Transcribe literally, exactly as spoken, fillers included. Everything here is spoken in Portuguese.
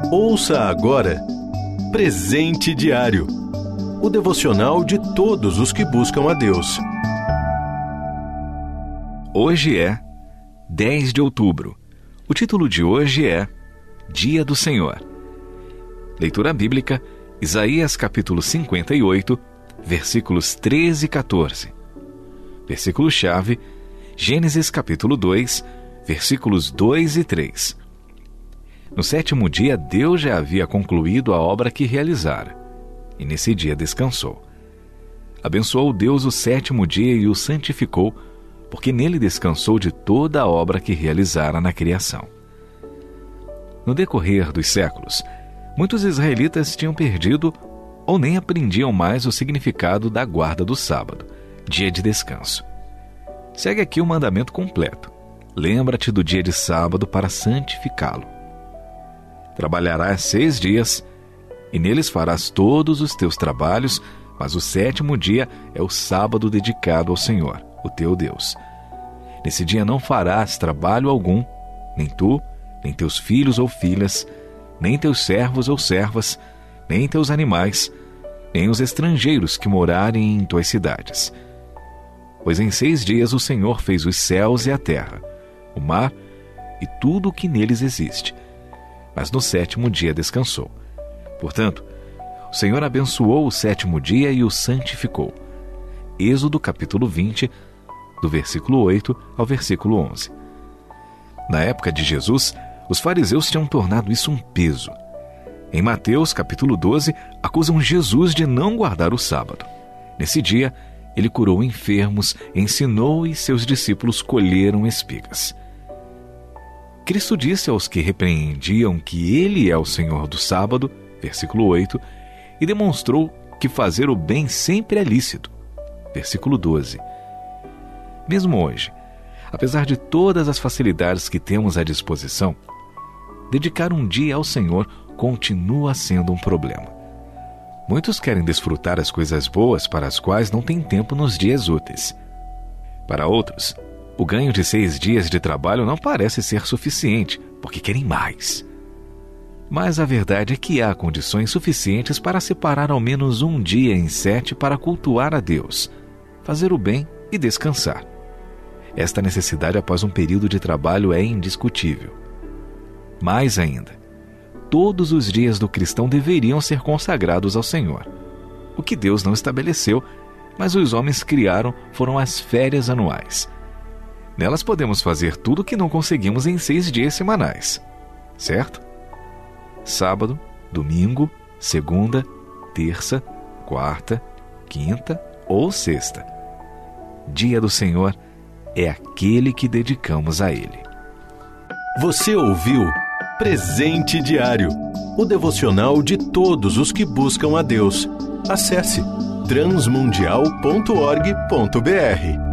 Ouça agora Presente Diário, o devocional de todos os que buscam a Deus. Hoje é dez de outubro. O título de hoje é Dia do Senhor. Leitura bíblica, Isaías capítulo cinquenta e oito, versículos treze e quatorze. Versículo-chave, Gênesis capítulo dois, versículos dois e três. No sétimo dia, Deus já havia concluído a obra que realizara, e nesse dia descansou. Abençoou Deus o sétimo dia e o santificou, porque nele descansou de toda a obra que realizara na criação. No decorrer dos séculos, muitos israelitas tinham perdido ou nem aprendiam mais o significado da guarda do sábado, dia de descanso. Segue aqui o mandamento completo. Lembra-te do dia de sábado para santificá-lo. Trabalharás seis dias, e neles farás todos os teus trabalhos, mas o sétimo dia é o sábado dedicado ao Senhor, o teu Deus. Nesse dia não farás trabalho algum, nem tu, nem teus filhos ou filhas, nem teus servos ou servas, nem teus animais, nem os estrangeiros que morarem em tuas cidades. Pois em seis dias o Senhor fez os céus e a terra, o mar e tudo o que neles existe. Mas no sétimo dia descansou. Portanto, o Senhor abençoou o sétimo dia e o santificou. Êxodo capítulo vinte, do versículo oito ao versículo onze. Na época de Jesus, os fariseus tinham tornado isso um peso. Em Mateus capítulo doze, acusam Jesus de não guardar o sábado. Nesse dia, ele curou enfermos, ensinou e seus discípulos colheram espigas. Cristo disse aos que repreendiam que ele é o Senhor do sábado, versículo oito, e demonstrou que fazer o bem sempre é lícito, versículo doze. Mesmo hoje, apesar de todas as facilidades que temos à disposição, dedicar um dia ao Senhor continua sendo um problema. Muitos querem desfrutar as coisas boas para as quais não têm tempo nos dias úteis. Para outros, o ganho de seis dias de trabalho não parece ser suficiente, porque querem mais. Mas a verdade é que há condições suficientes para separar ao menos um dia em sete para cultuar a Deus, fazer o bem e descansar. Esta necessidade após um período de trabalho é indiscutível. Mais ainda, todos os dias do cristão deveriam ser consagrados ao Senhor. O que Deus não estabeleceu, mas os homens criaram, foram as férias anuais. Nelas podemos fazer tudo o que não conseguimos em seis dias semanais, certo? Sábado, domingo, segunda, terça, quarta, quinta ou sexta. Dia do Senhor é aquele que dedicamos a Ele. Você ouviu Presente Diário, o devocional de todos os que buscam a Deus. Acesse transmundial ponto org ponto br.